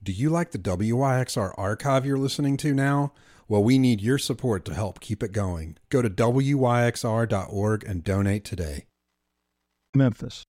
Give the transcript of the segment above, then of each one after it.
Do you like the WYXR archive you're listening to now? Well, we need your support to help keep it going. Go to WYXR.org and donate today. Memphis.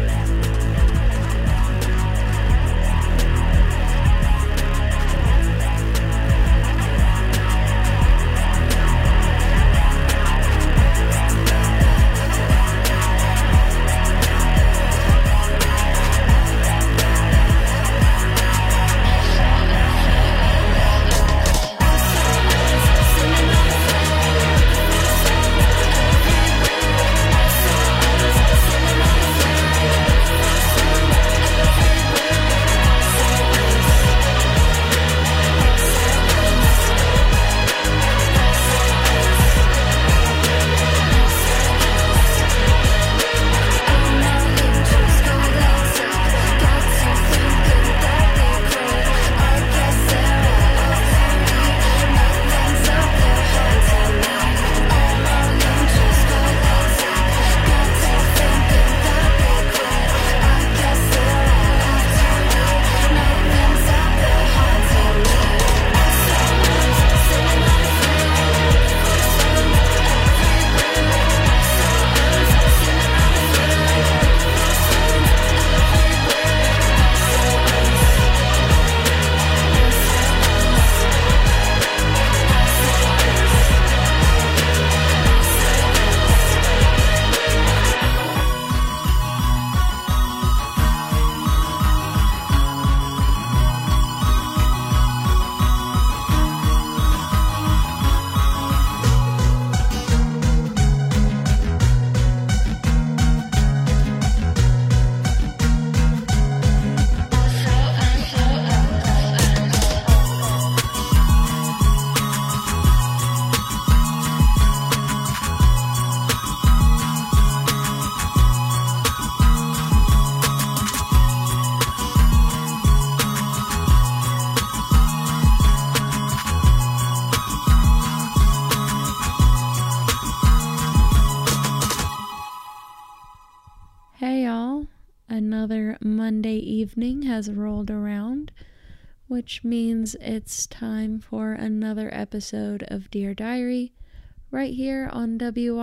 Another Monday evening has rolled around, which means it's time for another episode of Dear Diary right here on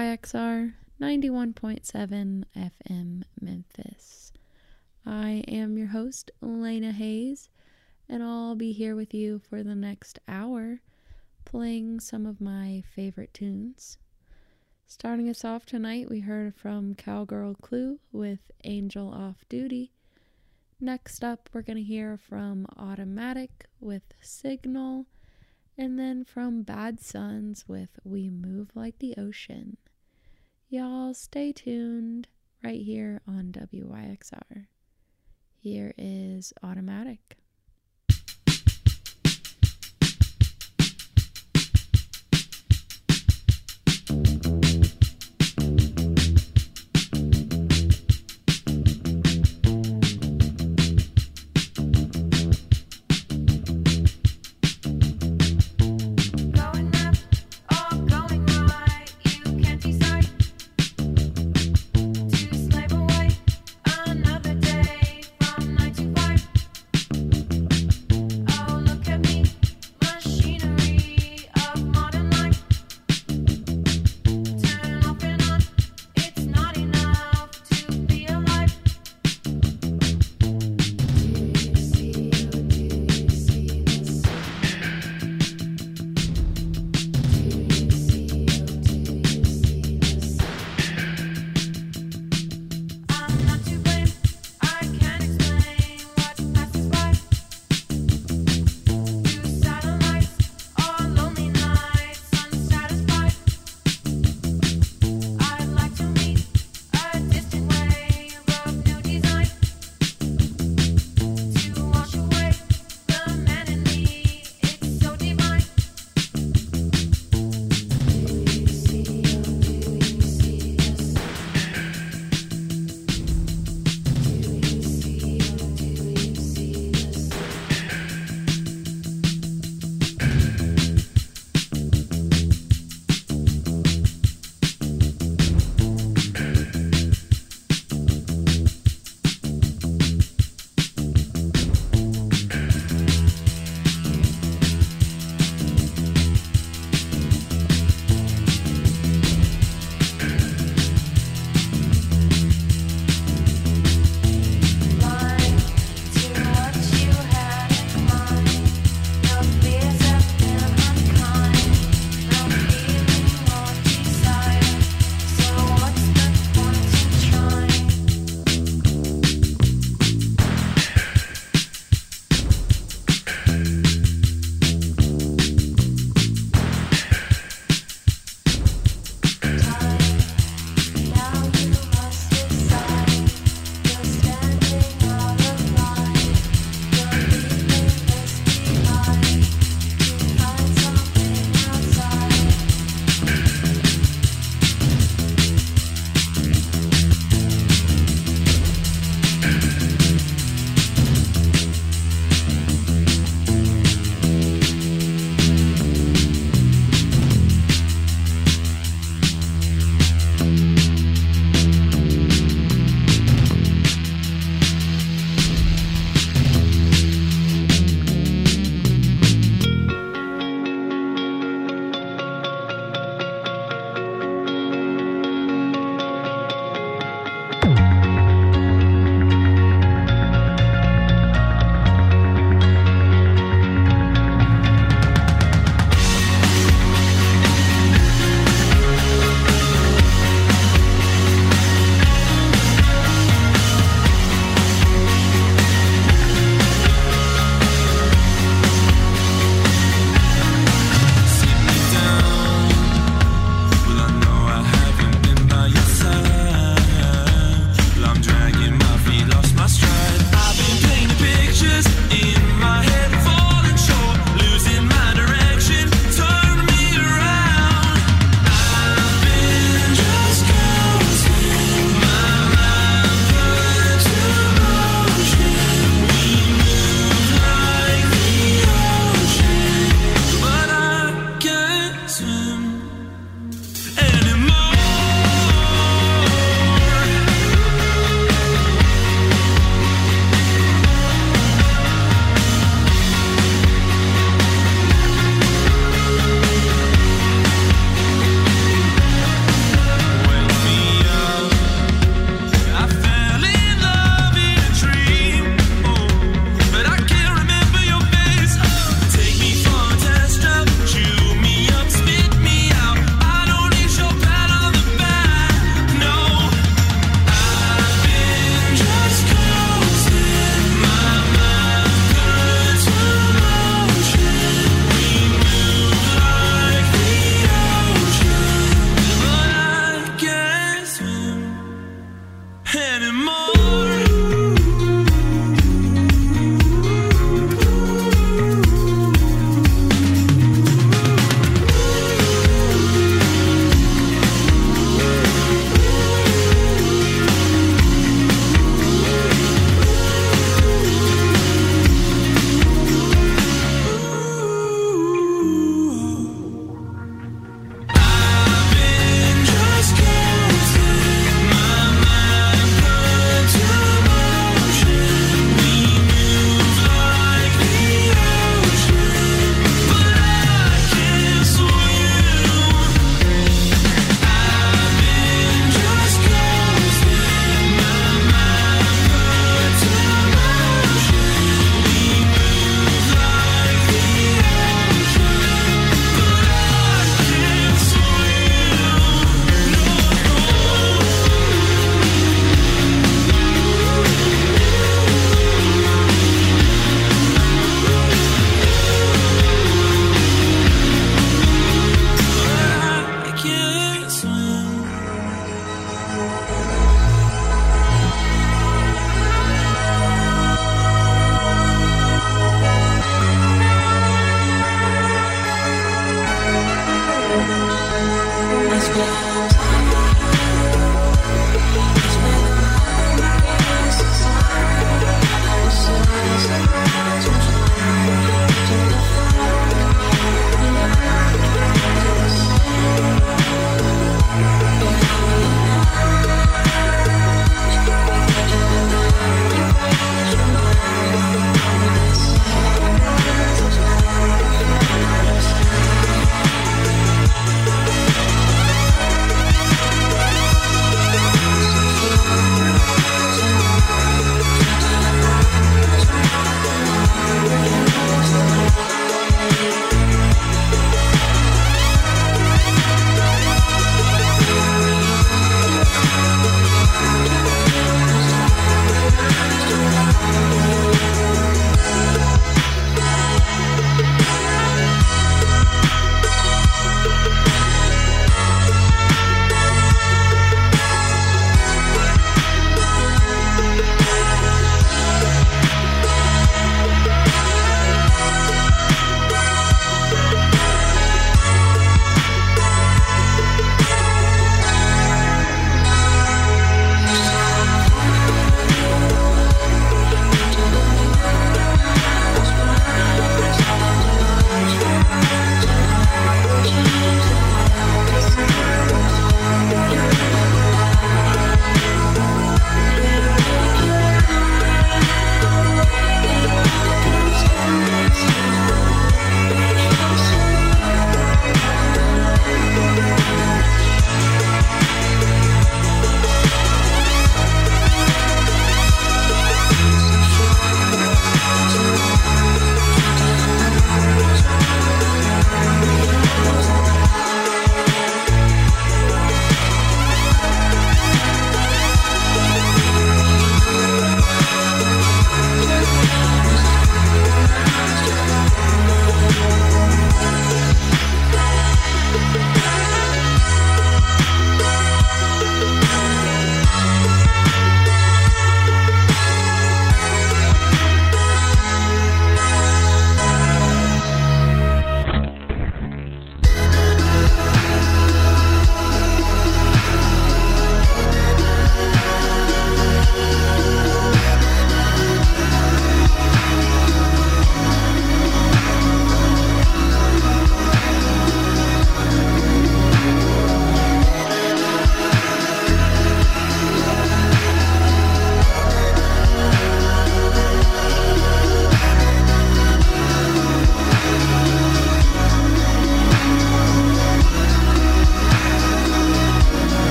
WYXR 91.7 FM Memphis. I am your host, Elena Hayes, and I'll be here with you for the next hour playing some of my favorite tunes. Starting us off tonight, we heard from Cowgirl Clue with Angel Off Duty. Next up, we're going to hear from Automatic with Signal, and then from Bad Sons with We Move Like the Ocean. Y'all stay tuned right here on WYXR. Here is Automatic. Slave away another day from 9 to 5.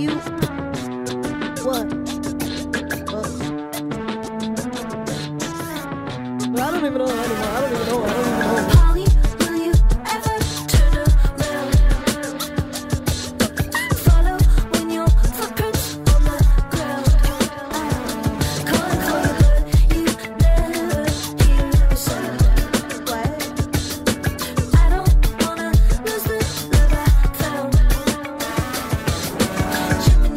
you? What? But I don't even know anymore. I don't even know. Polly, will you ever turn around? Follow when your footprints on the ground. Calling for you, but you never hear a sound. What? I don't wanna lose the love I found. Shipping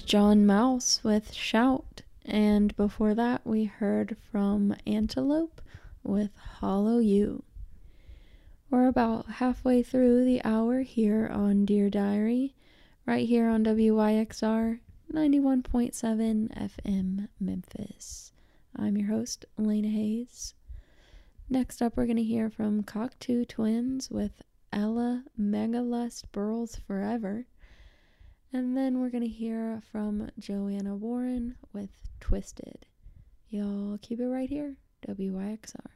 John Mouse with Shout, and before that we heard from Antelope with Hollow You. We're about halfway through the hour here on Dear Diary, right here on WYXR 91.7 FM Memphis. I'm your host, Elena Hayes. Next up, we're going to hear from Cocteau Twins with Ella Megalust Burls Forever. And then we're going to hear from Joanna Warren with Twisted. Y'all keep it right here, WYXR.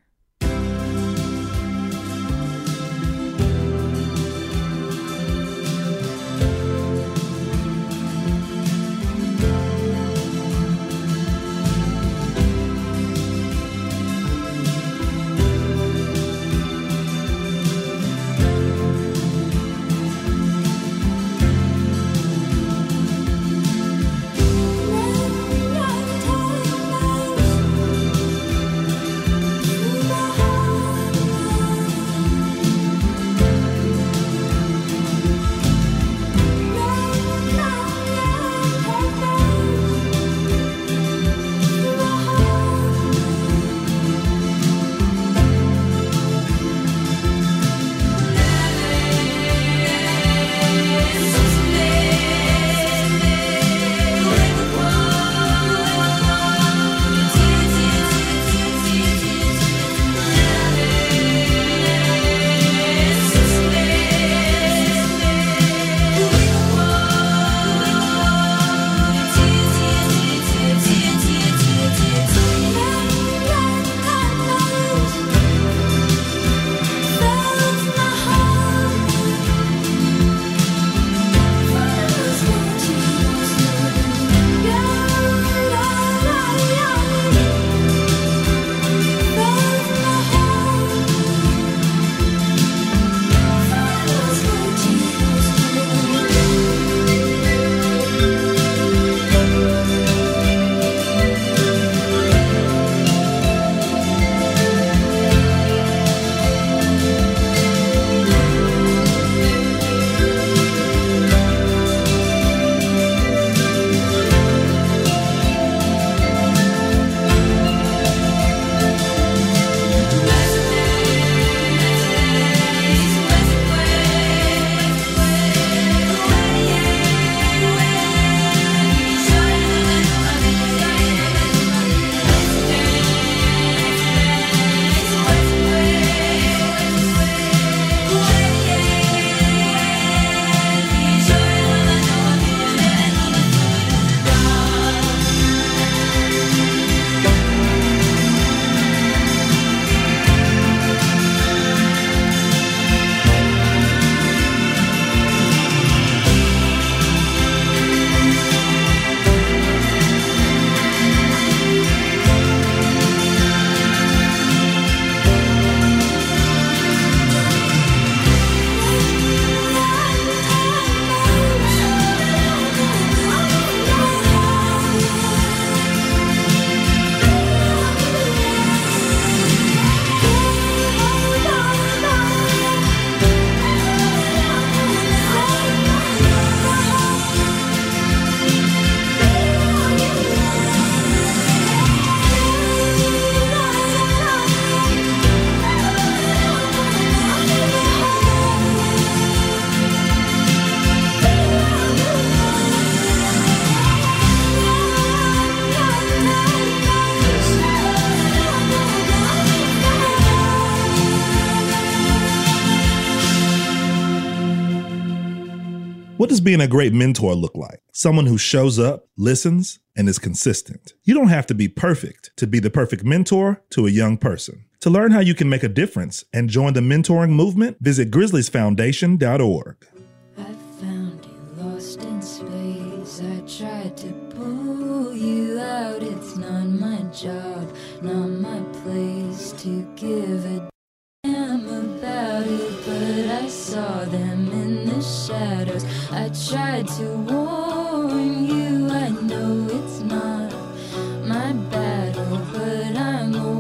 What does being a great mentor look like? Someone who shows up, listens, and is consistent. You don't have to be perfect to be the perfect mentor to a young person. To learn how you can make a difference and join the mentoring movement, visit grizzliesfoundation.org. I found you lost in space. I tried to pull you out. It's not my job, not my place to give a damn about it. But I saw them in the shadows. I tried to warn you. I know it's not my battle, but I'm a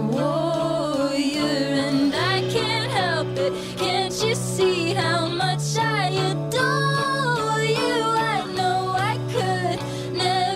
warrior and I can't help it. Can't you see how much I adore you? I know I could never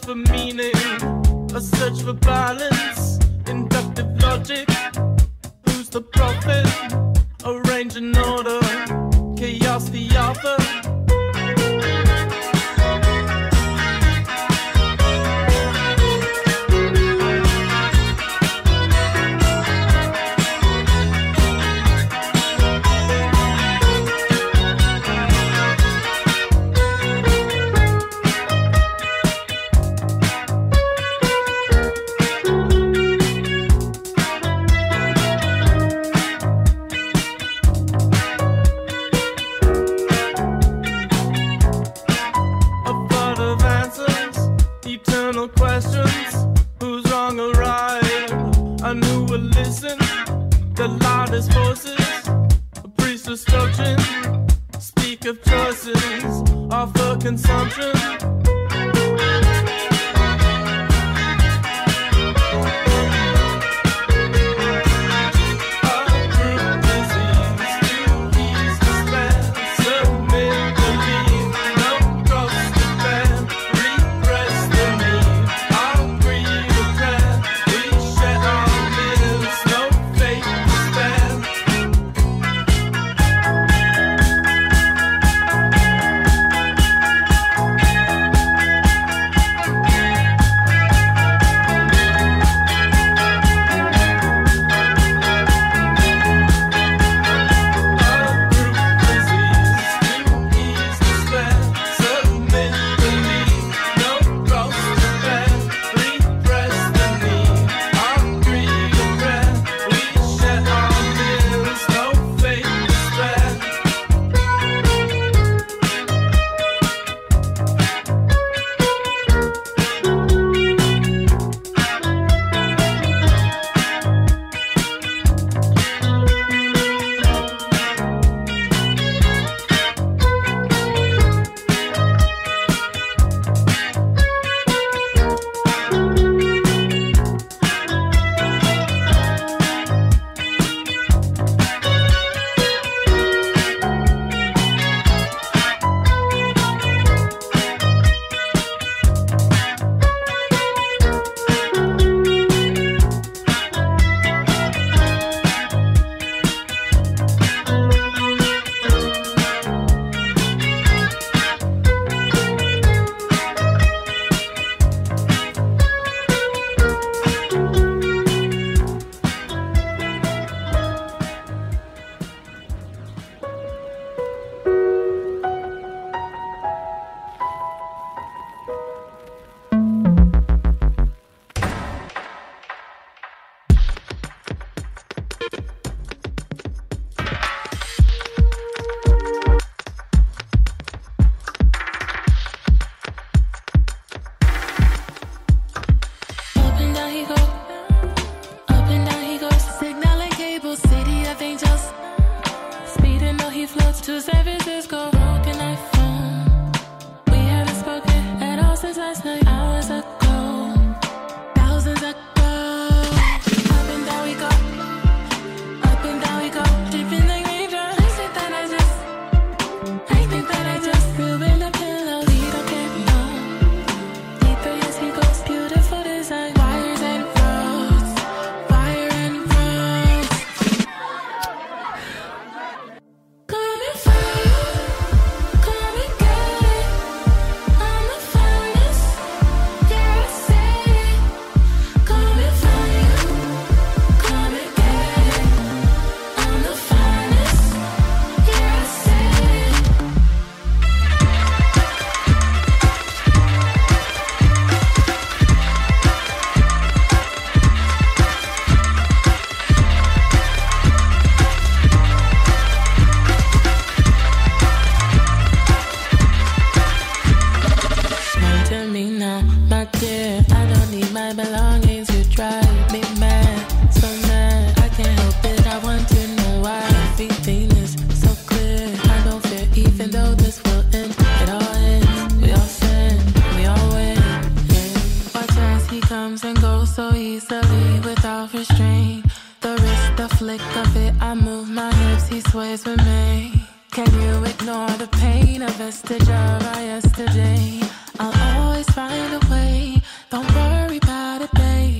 for meaning, a search for balance, inductive logic. Who's the prophet? Arrange an order, chaos the author. Questions, who's wrong or right, and who will listen? The loudest voices, a priest destruction, speak of choices, offer consumption. to San Francisco, broken iPhone. We haven't spoken at all since last night, hours ago, thousands ago. Up and down we go, up and down we go, dripping like raindrops. I think that I just flew in the pillow. We don't care, no. Deeper as he goes, beautiful design, wires and roads, wire and roads. Coming for you, come and get it. I'm the finest, yeah, I say it. Coming for you, come and get it. I'm the finest, yeah, I say it. Come to me now, my dear. I don't need my belongings. You drive me mad, so mad. I can't help it. I want to know why everything is so clear. I don't fear, even though this will end. It all ends. We all sin, we all win. Yeah. Watch as he comes and goes so easily without restraint. The wrist, the flick of it. I move my hips. He sways with me. Can you ignore the pain? A vestige of our yesterday. I'll always find a way Don't worry about it, babe.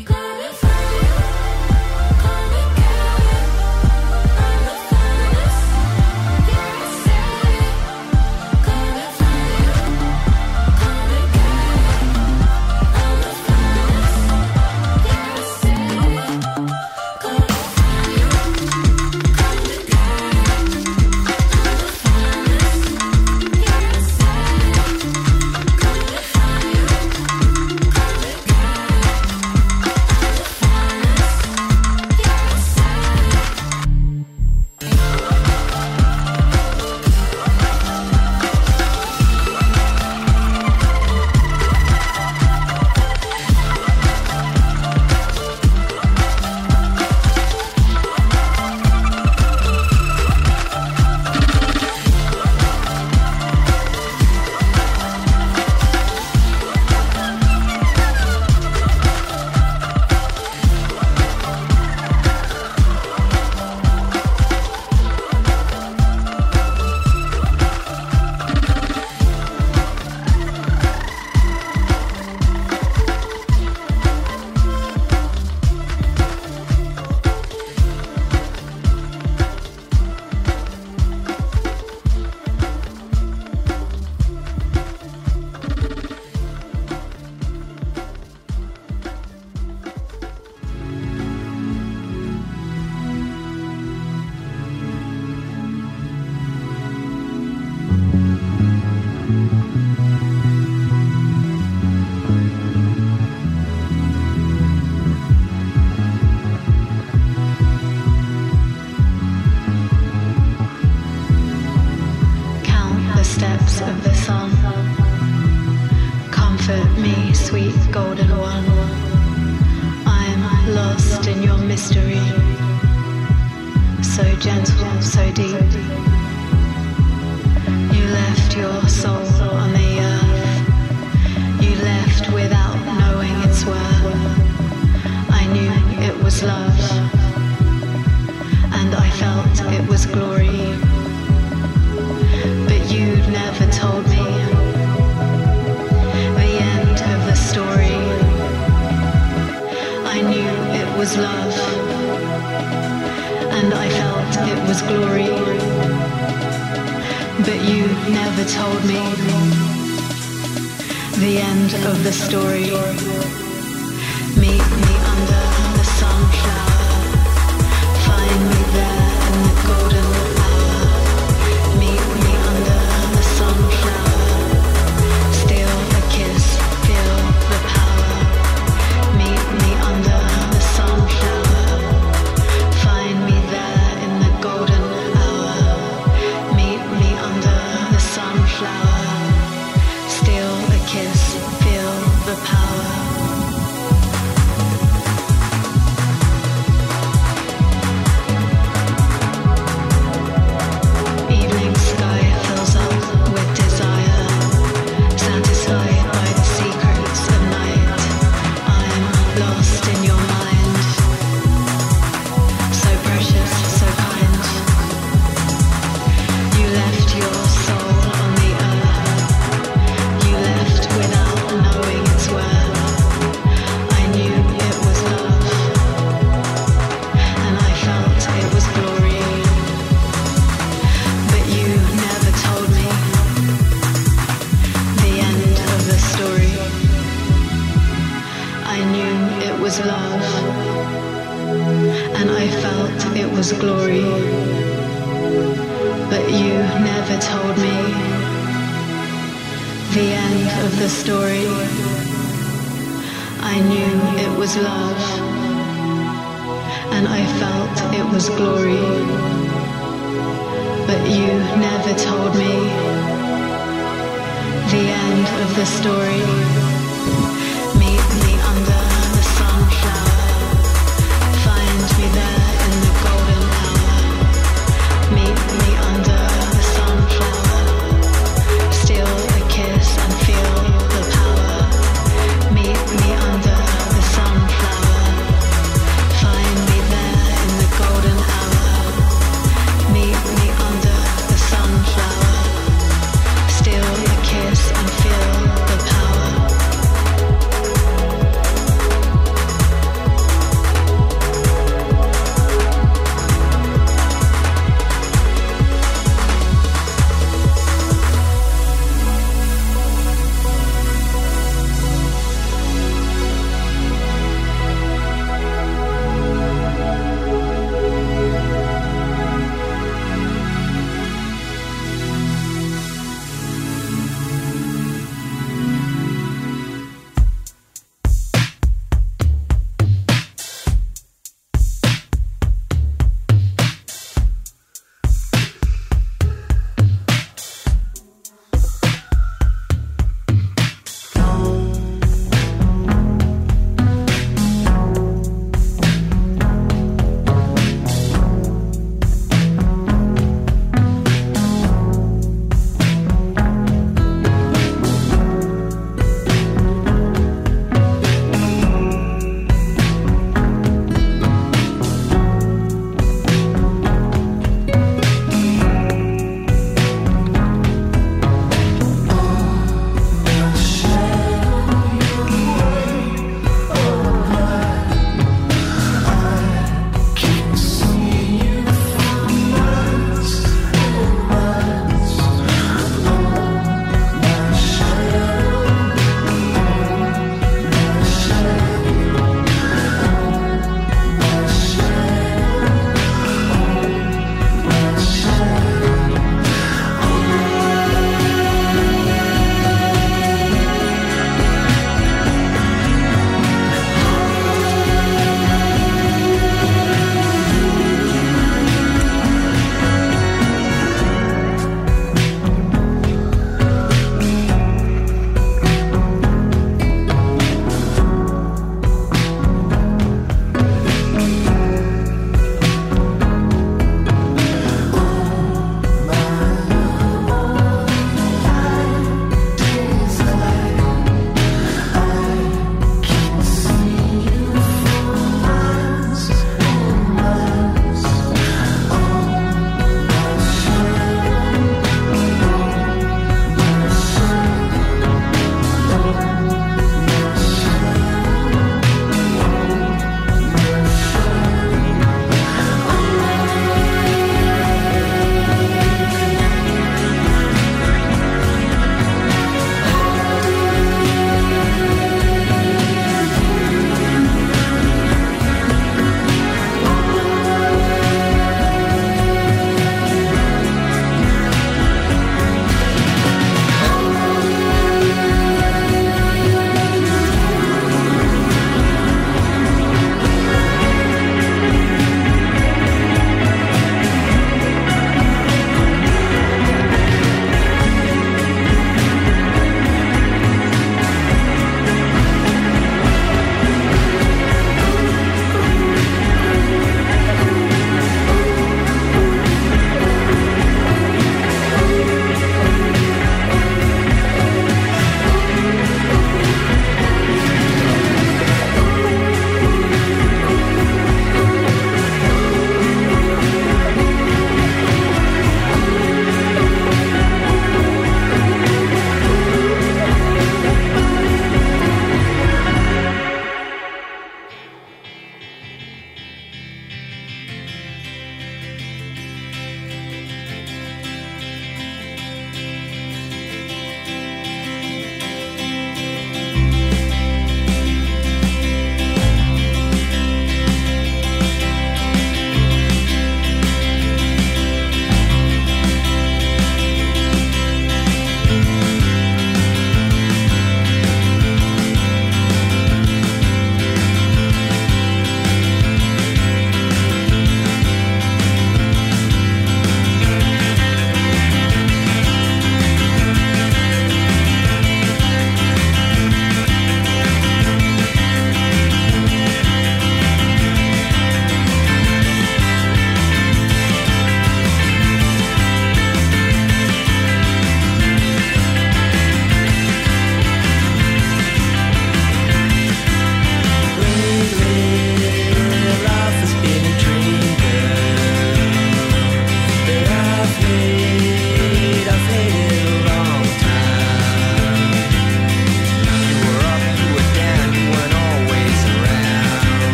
Still a kiss and feel the power.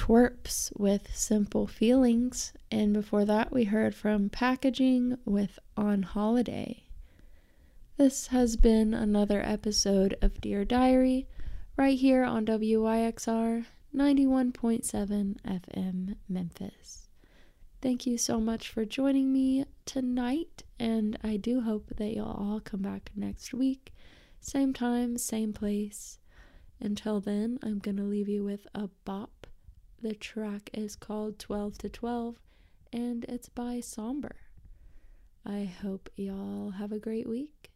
Twerps with Simple Feelings. And before that, we heard from Packaging with On Holiday. This has been another episode of Dear Diary, right here on WYXR 91.7 FM Memphis. Thank you so much for joining me tonight, and I do hope that you'll all come back next week. Same time, same place. Until then, I'm going to leave you with a bop. The track is called 12 to 12, and it's by Somber. I hope y'all have a great week.